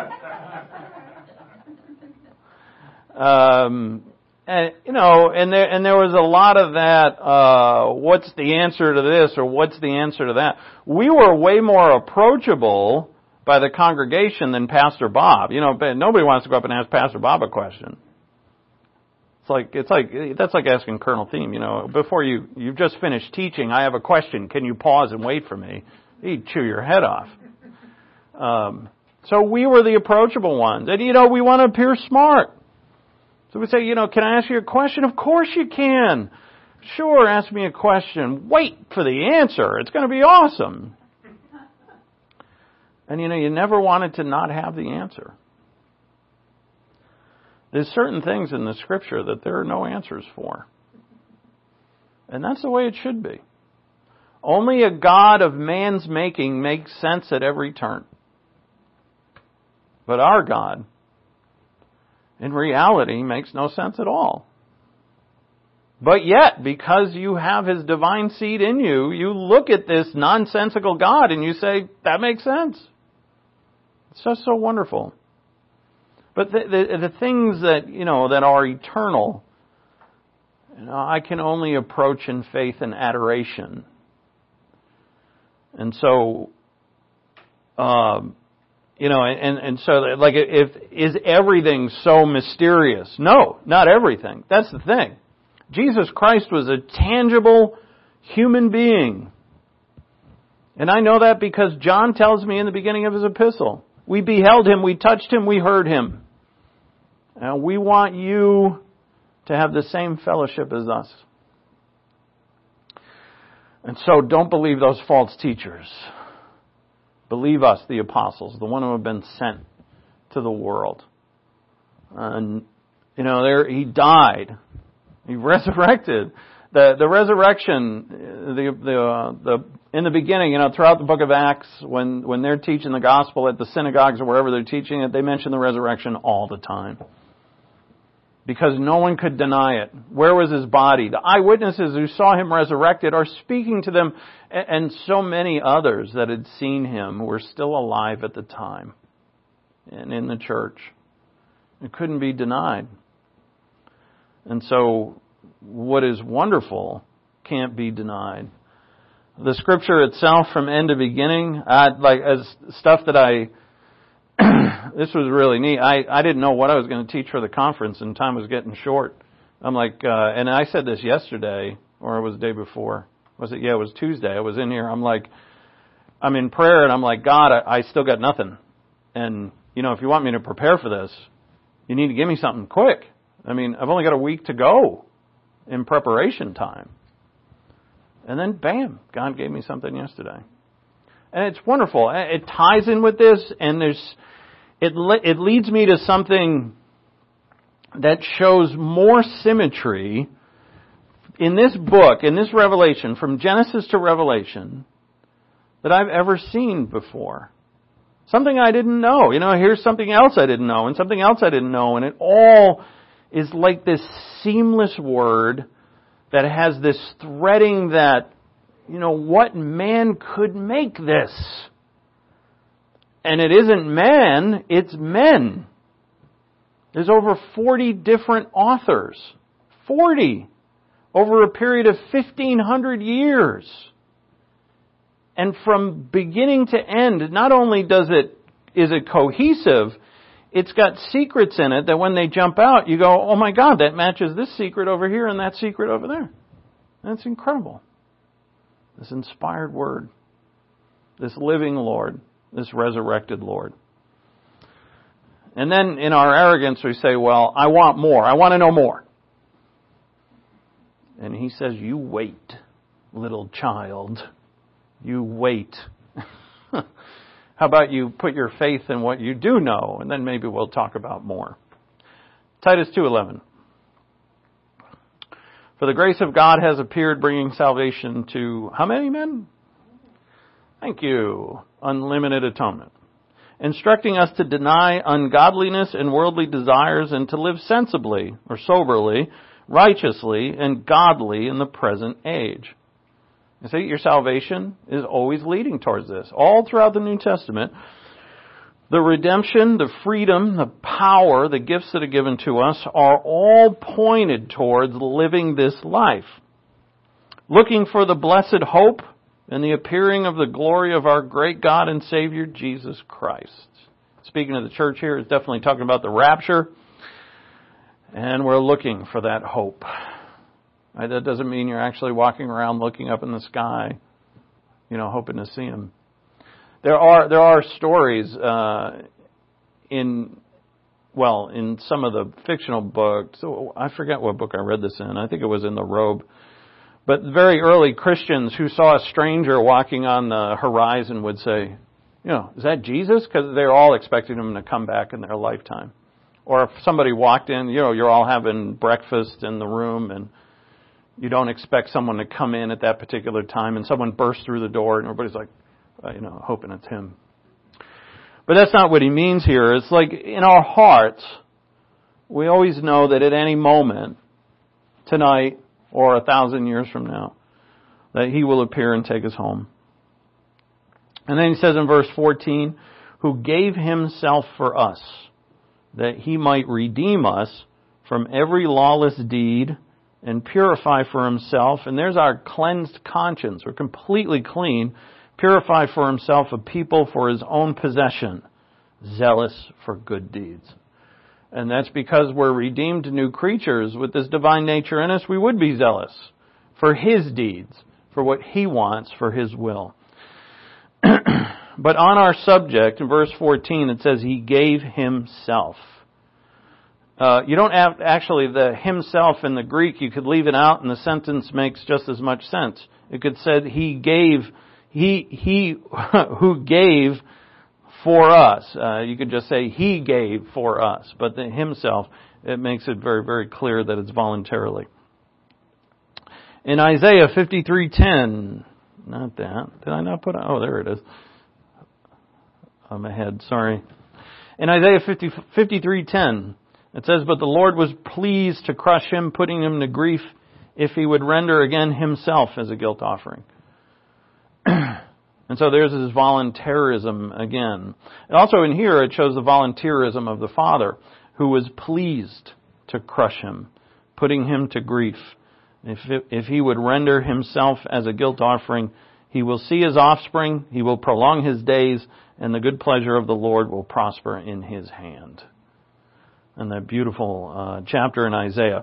um, and you know, and there and there was a lot of that. Uh, what's the answer to this, or what's the answer to that? We were way more approachable by the congregation than Pastor Bob. You know, nobody wants to go up and ask Pastor Bob a question. It's like it's like that's like asking Colonel Thiem. You know, before you you've just finished teaching, I have a question. Can you pause and wait for me? He'd chew your head off. Um, so we were the approachable ones, and you know, we want to appear smart. So we say, you know, can I ask you a question? Of course you can. Sure, ask me a question. Wait for the answer. It's going to be awesome. And you know, you never wanted to not have the answer. There's certain things in the Scripture that there are no answers for. And that's the way it should be. Only a God of man's making makes sense at every turn. But our God, in reality, makes no sense at all. But yet, because you have His divine seed in you, you look at this nonsensical God and you say, that makes sense. It's just so wonderful. But the, the, the things that, you know, that are eternal, you know, I can only approach in faith and adoration. And so, um, you know, and, and so, like, if, is everything so mysterious? No, not everything. That's the thing. Jesus Christ was a tangible human being. And I know that because John tells me in the beginning of his epistle, we beheld Him, we touched Him, we heard Him. And we want you to have the same fellowship as us. And so don't believe those false teachers. Believe us, the apostles, the one who have been sent to the world. And, you know, there He died. He resurrected. The the resurrection, the the uh, the in the beginning, you know, throughout the book of Acts, when when they're teaching the gospel at the synagogues or wherever they're teaching it, they mention the resurrection all the time. Because no one could deny it. Where was His body? The eyewitnesses who saw Him resurrected are speaking to them, and so many others that had seen Him were still alive at the time and in the church. It couldn't be denied. And so what is wonderful can't be denied. The Scripture itself, from end to beginning, I, like as stuff that I. This was really neat. I, I didn't know what I was going to teach for the conference, and time was getting short. I'm like, uh, and I said this yesterday, or it was the day before. Was it? Yeah, it was Tuesday. I was in here. I'm like, I'm in prayer, and I'm like, God, I, I still got nothing. And, you know, if you want me to prepare for this, you need to give me something quick. I mean, I've only got a week to go in preparation time. And then, bam, God gave me something yesterday. And it's wonderful. It ties in with this, and there's it le- it leads me to something that shows more symmetry in this book, in this Revelation, from Genesis to Revelation, that I've ever seen before. Something I didn't know. You know, here's something else I didn't know, and something else I didn't know, and it all is like this seamless word that has this threading that, you know, what man could make this? And it isn't man, it's men. There's over forty different authors. forty! Over a period of fifteen hundred years. And from beginning to end, not only does it, is it cohesive, it's got secrets in it that when they jump out, you go, oh my God, that matches this secret over here and that secret over there. That's incredible. This inspired Word. This living Lord. This resurrected Lord. And then in our arrogance we say, well, I want more. I want to know more. And He says, you wait, little child. You wait. How about you put your faith in what you do know, and then maybe we'll talk about more. Titus two eleven. For the grace of God has appeared, bringing salvation to how many men? Thank you. Unlimited atonement. Instructing us to deny ungodliness and worldly desires and to live sensibly or soberly, righteously and godly in the present age. You see, your salvation is always leading towards this. All throughout the New Testament, the redemption, the freedom, the power, the gifts that are given to us are all pointed towards living this life. Looking for the blessed hope and the appearing of the glory of our great God and Savior, Jesus Christ. Speaking of the church here, it's definitely talking about the rapture. And we're looking for that hope. That doesn't mean you're actually walking around looking up in the sky, you know, hoping to see Him. There are there are stories uh, in, well, in some of the fictional books. I forget what book I read this in. I think it was in The Robe. But very early Christians who saw a stranger walking on the horizon would say, you know, is that Jesus? Because they're all expecting Him to come back in their lifetime. Or if somebody walked in, you know, you're all having breakfast in the room and you don't expect someone to come in at that particular time, and someone bursts through the door, and everybody's like, uh, you know, hoping it's him. But that's not what he means here. It's like in our hearts, we always know that at any moment, tonight or a thousand years from now, that He will appear and take us home. And then he says in verse fourteen, who gave Himself for us, that He might redeem us from every lawless deed and purify for Himself, and there's our cleansed conscience. We're completely clean. Purify for Himself a people for His own possession, zealous for good deeds. And that's because we're redeemed new creatures with this divine nature in us. We would be zealous for His deeds, for what He wants, for His will. But on our subject, in verse fourteen, it says He gave Himself. Uh, you don't have, actually, the Himself in the Greek, you could leave it out and the sentence makes just as much sense. It could say, He gave, He, He who gave for us. Uh, you could just say, He gave for us. But the Himself, it makes it very, very clear that it's voluntarily. In Isaiah fifty-three ten, not that. Did I not put it? Oh, there it is. I'm ahead, sorry. In Isaiah fifty, fifty-three ten, it says, but the Lord was pleased to crush him, putting him to grief, if He would render again Himself as a guilt offering. And so there's this voluntarism again. And also in here it shows the volunteerism of the Father, who was pleased to crush him, putting him to grief. If, it, if He would render Himself as a guilt offering, He will see His offspring, He will prolong His days, and the good pleasure of the Lord will prosper in His hand. And that beautiful uh, chapter in Isaiah.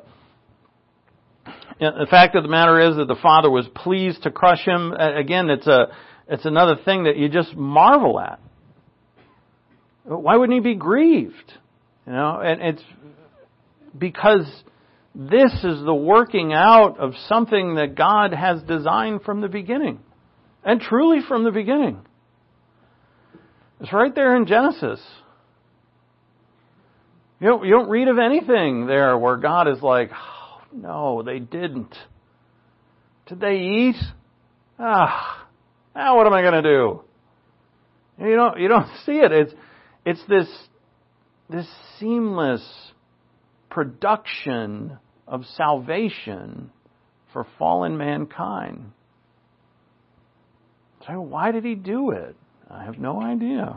The fact of the matter is that the Father was pleased to crush him. Again, it's a it's another thing that you just marvel at. Why wouldn't He be grieved? You know, and it's because this is the working out of something that God has designed from the beginning, and truly from the beginning. It's right there in Genesis. You don't, you don't read of anything there where God is like, oh, no, they didn't. Did they eat? Ah, now what am I going to do? You don't, you don't see it. It's, it's this, this seamless production of salvation for fallen mankind. So why did He do it? I have no idea.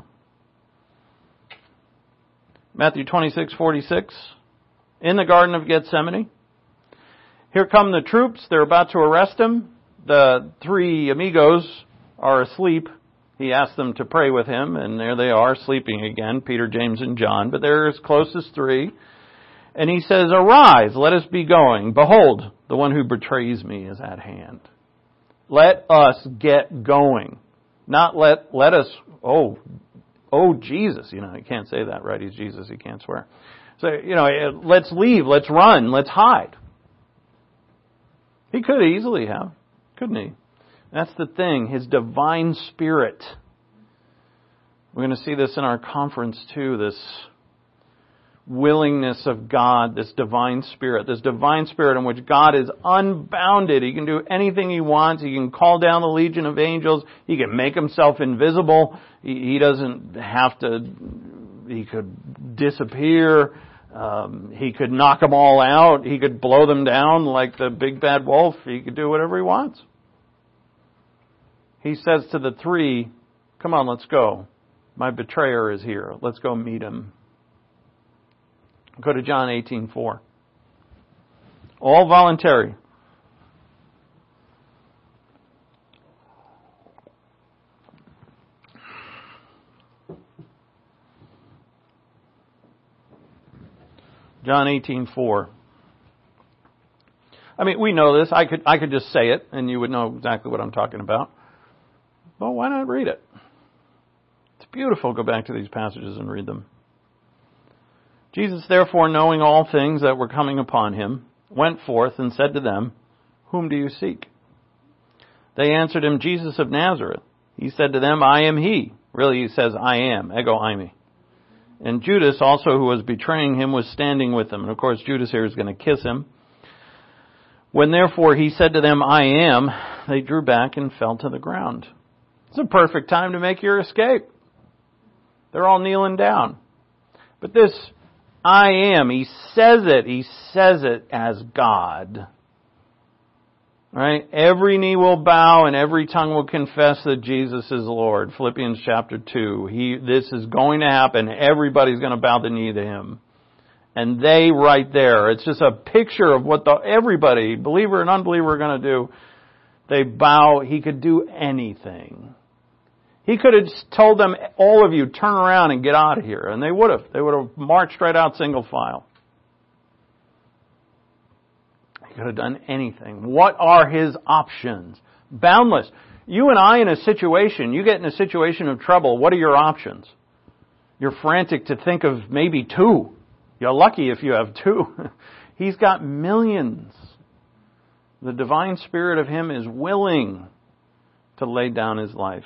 Matthew twenty-six forty-six. In the Garden of Gethsemane. Here come the troops. They're about to arrest Him. The three amigos are asleep. He asked them to pray with him, and there they are, sleeping again, Peter, James, and John, but they're as close as three. And he says, "Arise, let us be going. Behold, the one who betrays me is at hand." Let us get going. Not let, let us, oh, oh Jesus. You know, you can't say that, right? He's Jesus, he can't swear. So, you know, let's leave, let's run, let's hide. He could easily have, couldn't he? That's the thing, His divine Spirit. We're going to see this in our conference too, this willingness of God, this divine Spirit, this divine Spirit in which God is unbounded. He can do anything He wants. He can call down the legion of angels. He can make Himself invisible. He doesn't have to, He could disappear. Um, he could knock them all out. He could blow them down like the big bad wolf. He could do whatever He wants. He says to the three, "Come on, let's go. My betrayer is here. Let's go meet him." Go to John eighteen four. All voluntary. John eighteen four. I mean, we know this. I could I could just say it, and you would know exactly what I'm talking about. Well, why not read it? It's beautiful. Go back to these passages and read them. Jesus, therefore, knowing all things that were coming upon him, went forth and said to them, "Whom do you seek?" They answered him, "Jesus of Nazareth." He said to them, "I am he." Really, he says, "I am." Ego eimi. And Judas also, who was betraying him, was standing with him. And of course, Judas here is going to kiss him. When therefore he said to them, "I am," they drew back and fell to the ground. It's a perfect time to make your escape. They're all kneeling down. But this "I am," he says it, he says it as God. Right? Every knee will bow and every tongue will confess that Jesus is Lord. Philippians chapter two. He, this is going to happen. Everybody's going to bow the knee to Him. And they right there, it's just a picture of what the, everybody, believer and unbeliever, are going to do. They bow. He could do anything. He could have just told them, all of you, turn around and get out of here. And they would have. They would have marched right out single file. He could have done anything. What are His options? Boundless. You and I in a situation, you get in a situation of trouble, what are your options? You're frantic to think of maybe two. You're lucky if you have two. He's got millions. The divine Spirit of Him is willing to lay down His life.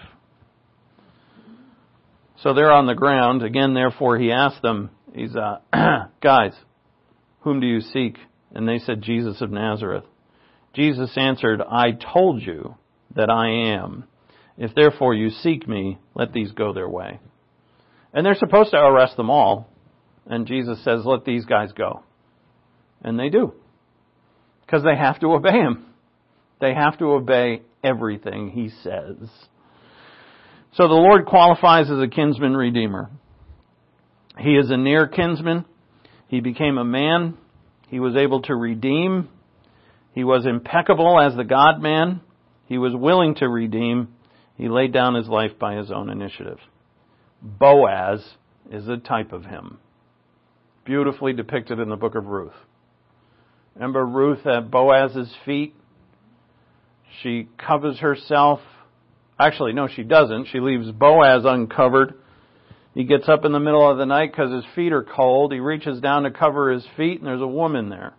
So they're on the ground. Again, therefore, He asked them, He's, uh, guys, whom do you seek? And they said, Jesus of Nazareth. Jesus answered, I told you that I am. If therefore you seek me, let these go their way. And they're supposed to arrest them all. And Jesus says, let these guys go. And they do. Because they have to obey Him. They have to obey everything He says. So the Lord qualifies as a kinsman redeemer. He is a near kinsman. He became a man. He was able to redeem. He was impeccable as the God-man. He was willing to redeem. He laid down His life by His own initiative. Boaz is a type of Him. Beautifully depicted in the book of Ruth. Remember Ruth at Boaz's feet? She covers herself. Actually, no, she doesn't. She leaves Boaz uncovered. He gets up in the middle of the night because his feet are cold. He reaches down to cover his feet, and there's a woman there.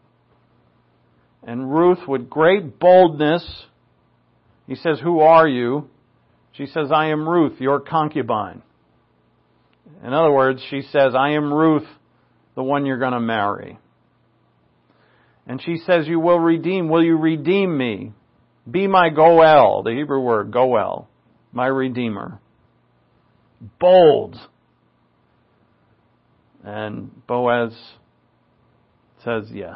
And Ruth, with great boldness, he says, who are you? She says, I am Ruth, your concubine. In other words, she says, I am Ruth, the one you're going to marry. And she says, you will redeem. Will you redeem me? Be my goel, the Hebrew word, goel, my redeemer. Bold. And Boaz says yes.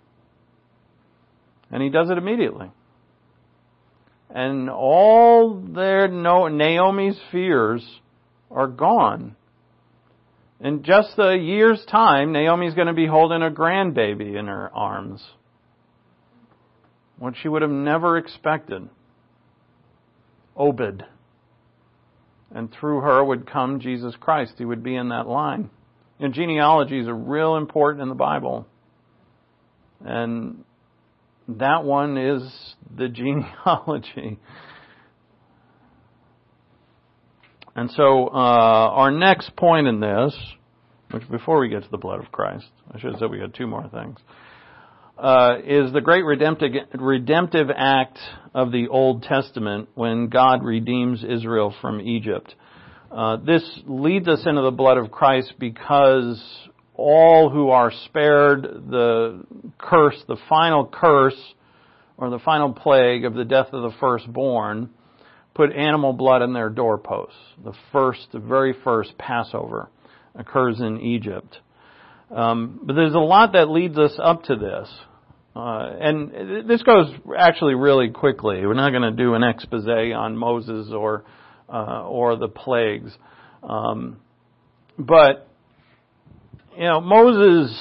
And he does it immediately. And all their Naomi's fears are gone. In just a year's time, Naomi's going to be holding a grandbaby in her arms. What she would have never expected. Obed. And through her would come Jesus Christ. He would be in that line. And genealogies are real important in the Bible. And that one is the genealogy. And so uh, our next point in this, which before we get to the blood of Christ, I should have said we had two more things, uh, is the great redemptive, redemptive act of the Old Testament when God redeems Israel from Egypt. Uh, this leads us into the blood of Christ because all who are spared the curse, the final curse, or the final plague of the death of the firstborn, put animal blood in their doorposts. The first, the very first Passover occurs in Egypt. Um, but there's a lot that leads us up to this. Uh, and this goes actually really quickly. We're not going to do an expose on Moses or uh, or the plagues. Um, but, you know, Moses,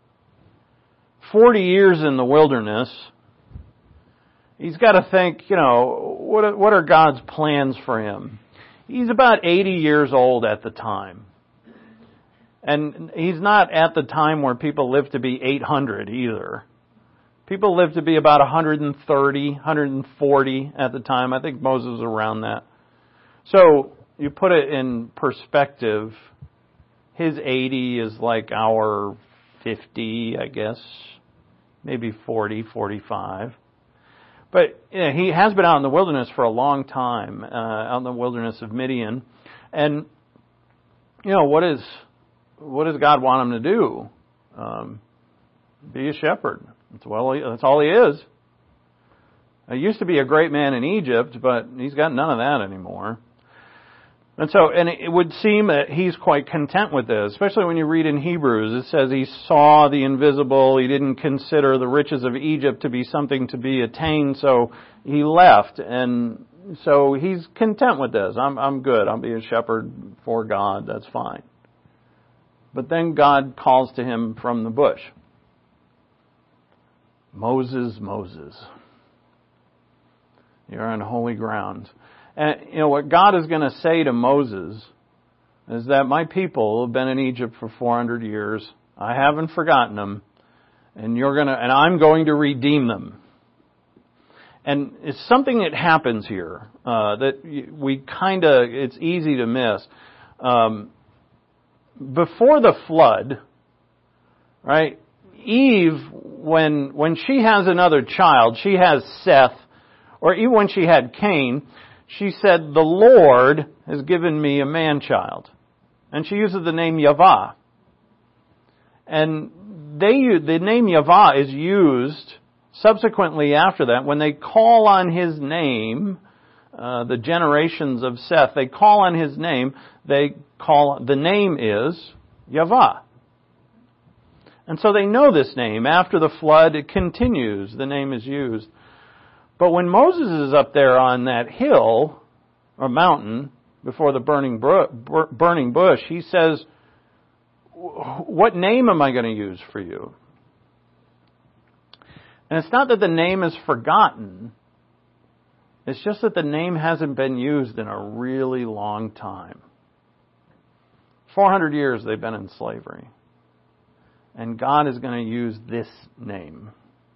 forty years in the wilderness, he's got to think, you know, what what are God's plans for him? He's about eighty years old at the time. And he's not at the time where people live to be eight hundred either. People lived to be about one hundred thirty, one hundred forty at the time. I think Moses was around that. So you put it in perspective, his eighty is like our fifty, I guess, maybe forty, forty-five. But you know, he has been out in the wilderness for a long time, uh, out in the wilderness of Midian. And, you know, what is what does God want him to do? Um, be a shepherd. That's, well, that's all he is. He used to be a great man in Egypt, but he's got none of that anymore. And so, and it would seem that he's quite content with this, especially when you read in Hebrews. It says he saw the invisible. He didn't consider the riches of Egypt to be something to be attained, so he left. And so he's content with this. I'm, I'm good. I'll be a shepherd for God. That's fine. But then God calls to him from the bush. Moses, Moses, you're on holy ground. And, you know, what God is going to say to Moses is that my people have been in Egypt for four hundred years. I haven't forgotten them. And you're going to, and I'm going to redeem them. And it's something that happens here, uh, that we kind of, it's easy to miss. Um, before the flood, right, Eve, when when she has another child, she has Seth, or even when she had Cain, she said, the Lord has given me a man-child. And she uses the name Yavah. And they the name Yavah is used subsequently after that. When they call on his name, uh, the generations of Seth, they call on his name, they call, the name is Yavah. And so they know this name. After the flood, it continues. The name is used. But when Moses is up there on that hill, or mountain, before the burning burning bush, he says, what name am I going to use for you? And it's not that the name is forgotten. It's just that the name hasn't been used in a really long time. four hundred years they've been in slavery. And God is going to use this name.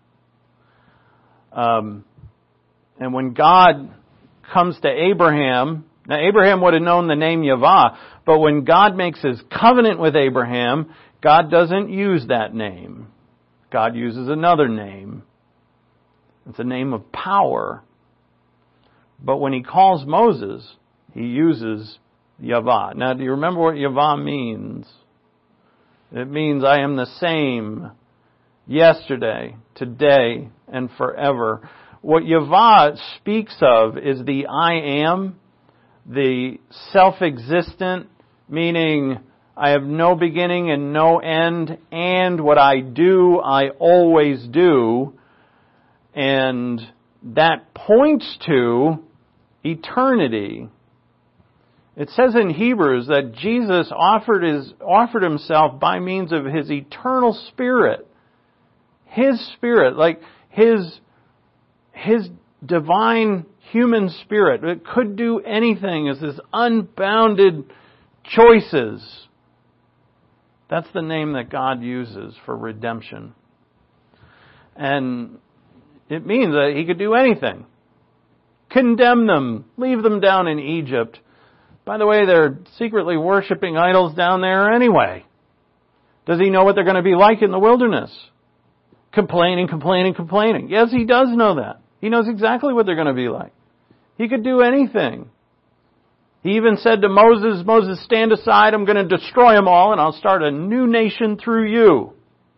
Um, and when God comes to Abraham, now Abraham would have known the name Yavah, but when God makes his covenant with Abraham, God doesn't use that name. God uses another name. It's a name of power. But when he calls Moses, he uses Yavah. Now, do you remember what Yavah means? It means I am the same yesterday, today, and forever. What Yavah speaks of is the I am, the self-existent, meaning I have no beginning and no end, and what I do, I always do. And that points to eternity. It says in Hebrews that Jesus offered his offered himself by means of his eternal spirit. His spirit, like his his divine human spirit. It could do anything. It's this unbounded choices. That's the name that God uses for redemption. And it means that He could do anything. Condemn them. Leave them down in Egypt. By the way, they're secretly worshiping idols down there anyway. Does He know what they're going to be like in the wilderness? Complaining, complaining, complaining. Yes, He does know that. He knows exactly what they're going to be like. He could do anything. He even said to Moses, Moses, stand aside, I'm going to destroy them all, and I'll start a new nation through you.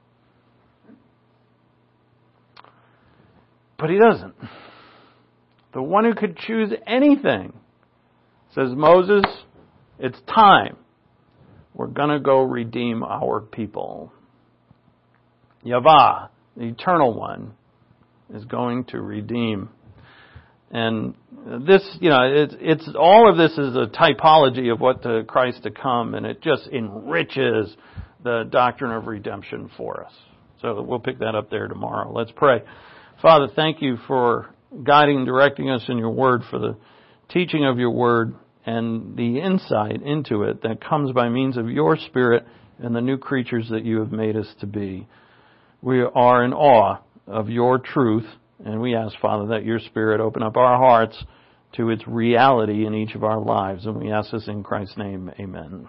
But He doesn't. The one who could choose anything says, Moses, it's time. We're going to go redeem our people. Yahweh, the Eternal One, is going to redeem. And this, you know, it's, it's all of this is a typology of what to Christ to come, and it just enriches the doctrine of redemption for us. So we'll pick that up there tomorrow. Let's pray. Father, thank you for guiding and directing us in your word, for the teaching of your word and the insight into it that comes by means of your Spirit and the new creatures that you have made us to be. We are in awe of your truth, and we ask, Father, that your Spirit open up our hearts to its reality in each of our lives. And we ask this in Christ's name, amen.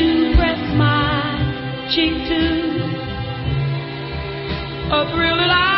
A thrill that I